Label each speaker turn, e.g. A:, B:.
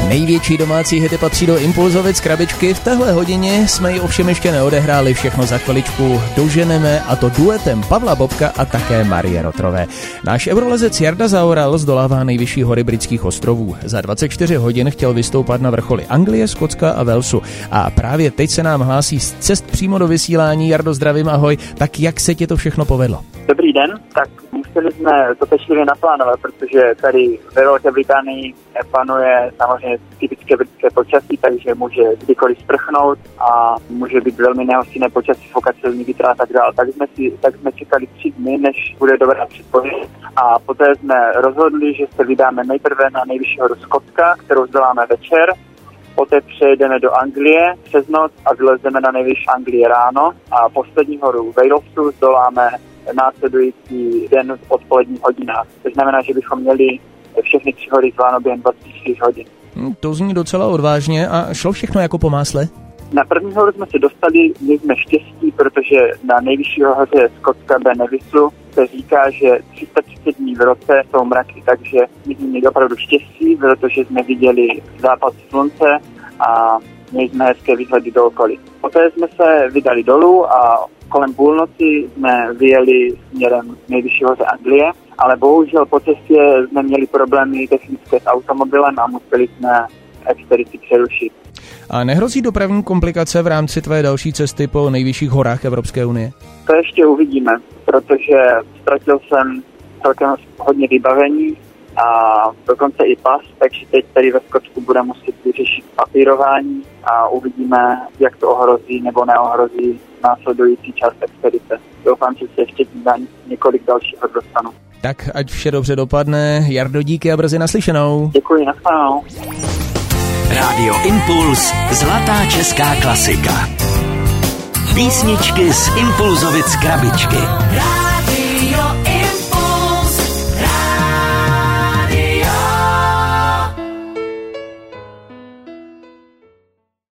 A: Největší domácí hity patří do Impulzovic krabičky. V téhle hodině jsme ji ovšem ještě neodehráli, všechno za chviličku doženeme, a to duetem Pavla Bobka a také Marie Rotrové. Náš eurolezec Jarda Zaoral zdolává nejvyšší hory Britských ostrovů. Za 24 hodin chtěl vystoupat na vrcholy Anglie, Skotska a Walesu. A právě teď se nám hlásí z cest přímo do vysílání. Jardo, zdravím, ahoj. Tak jak se ti to všechno povedlo?
B: Dobrý den, tak museli jsme to pečlivě naplánovat, protože tady ve Velké Británii panuje samozřejmě typické britské počasí, takže může kdykoliv sprchnout a může být velmi nehostinné počasí, fokat silný vítr a tak dále. Tak jsme čekali 3 dny, než bude dobrá předpověď, a poté jsme rozhodli, že se vydáme nejprve na nejvyšší horu Skotska, kterou zdoláme večer. Poté přejedeme do Anglie přes noc a vylezeme na nejvyšší Anglie ráno a poslední horu Walesu zdoláme následující den v odpoledních hodinách. To znamená, že bychom měli všechny 3 hory zváno během 24 hodin.
A: To zní docela odvážně a šlo všechno jako po másle?
B: Na první horu jsme se dostali, my jsme štěstí, protože na nejvyšší hoře Skotska Ben Nevisu se říká, že 330 dní v roce jsou mraky, takže my jsme měli opravdu štěstí, protože jsme viděli západ slunce a měli jsme hezké výhledy do okolí. Poté jsme se vydali dolů a kolem půlnoci jsme vyjeli směrem nejvyšší hoře Anglie, ale bohužel po cestě jsme měli problémy technické s automobilem a museli jsme expedici přerušit.
A: A nehrozí dopravní komplikace v rámci tvé další cesty po nejvyšších horách Evropské unie?
B: To ještě uvidíme, protože ztratil jsem celkem hodně vybavení a dokonce i pas, takže teď tady ve Skotsku bude muset vyřešit papírování a uvidíme, jak to ohrozí nebo neohrozí následující část expedice. Doufám, že se ještě na několik dalších dostanu.
A: Tak ať vše dobře dopadne. Jardo, díky a brzy naslyšenou.
B: Děkuji, nashledanou.
C: Rádio Impuls, zlatá česká klasika. Písničky z Impulzovic krabičky.